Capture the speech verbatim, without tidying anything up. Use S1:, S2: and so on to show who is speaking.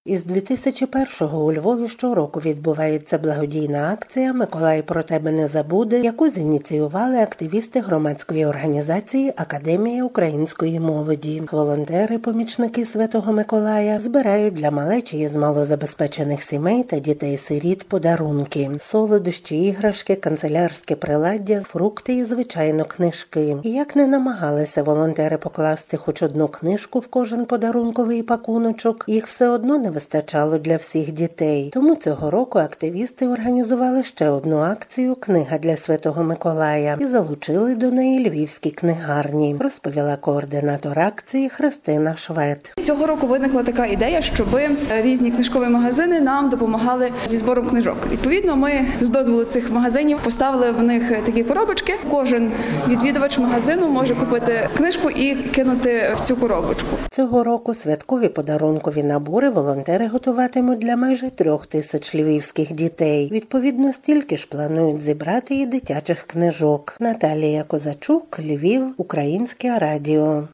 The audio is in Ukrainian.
S1: Із дві тисячі першого у Львові щороку відбувається благодійна акція «Миколай про тебе не забуде», яку зініціювали активісти громадської організації «Академія української молоді». Волонтери, помічники Святого Миколая, збирають для малечі із малозабезпечених сімей та дітей-сиріт подарунки – солодощі, іграшки, канцелярське приладдя, фрукти і, звичайно, книжки. І як не намагалися волонтери покласти хоч одну книжку в кожен подарунковий пакуночок, їх все одно не вистачало для всіх дітей. Тому цього року активісти організували ще одну акцію «Книга для Святого Миколая» і залучили до неї львівські книгарні, розповіла координатор акції Христина Швед.
S2: Цього року виникла така ідея, щоб різні книжкові магазини нам допомагали зі збором книжок. Відповідно, ми з дозволу цих магазинів поставили в них такі коробочки. Кожен відвідувач магазину може купити книжку і кинути в цю коробочку.
S1: Цього року святкові подарункові набори волонтери готуватимуть для майже трьох тисяч львівських дітей. Відповідно, стільки ж планують зібрати і дитячих книжок. Наталія Козачук, Львів, Українське радіо.